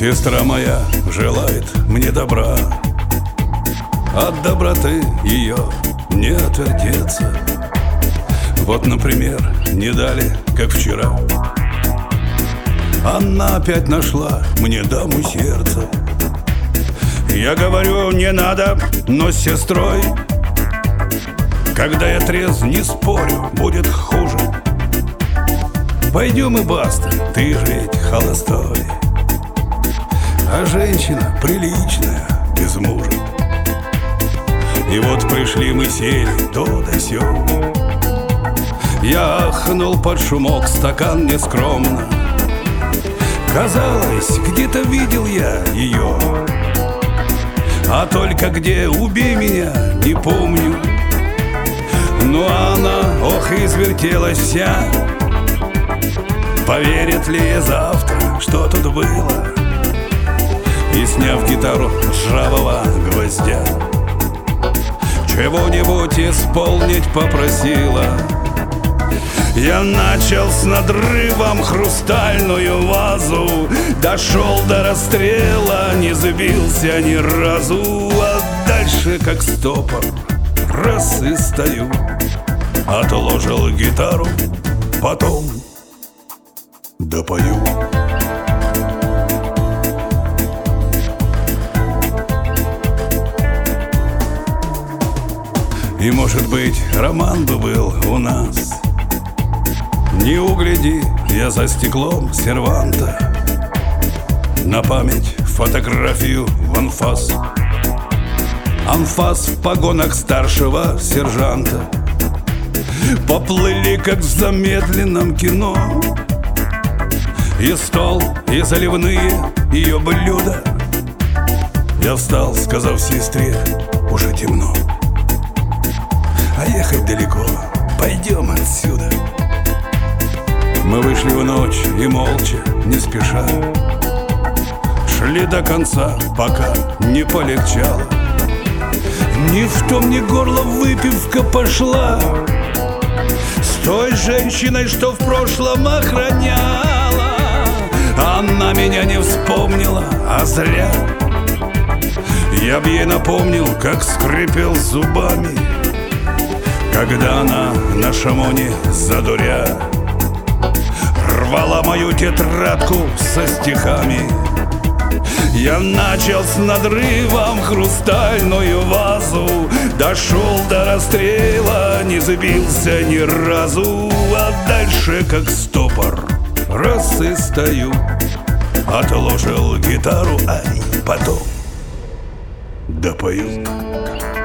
Сестра моя желает мне добра, от доброты ее не отвертеться. Вот, например, не дали, как вчера, она опять нашла мне даму сердца. Я говорю, не надо, но с сестрой, когда я трезв, не спорю, будет хуже. Пойдем и баста, ты же ведь холостой, а женщина приличная, без мужа. И вот пришли мы, сели то да сё. Я ахнул под шумок, стакан нескромно. Казалось, где-то видел я ее, а только где, убей меня, не помню. Но она, ох, извертелась вся. Поверит ли я завтра, что тут было? И, сняв гитару с ржавого гвоздя, чего-нибудь исполнить попросила. Я начал с надрывом хрустальную вазу, дошел до расстрела, не сбился ни разу. А дальше, как стопор, раз и стою, отложил гитару, потом допою. И, может быть, роман бы был у нас. Не угляди, я за стеклом серванта, на память фотографию в анфас. Анфас в погонах старшего сержанта. Поплыли, как в замедленном кино, и стол, и заливные ее блюда. Я встал, сказав сестре, уже темно, а ехать далеко, пойдем отсюда. Мы вышли в ночь и молча, не спеша, шли до конца, пока не полегчало. Ни в том, ни горло выпивка пошла с той женщиной, что в прошлом охраняла. Она меня не вспомнила, а зря. Я б ей напомнил, как скрипел зубами, когда она на шамоне задуря рвала мою тетрадку со стихами. Я начал с надрывом хрустальную вазу, дошел до расстрела, не сбился ни разу. А дальше, как стопор, раз и стою, отложил гитару, ай, потом допою.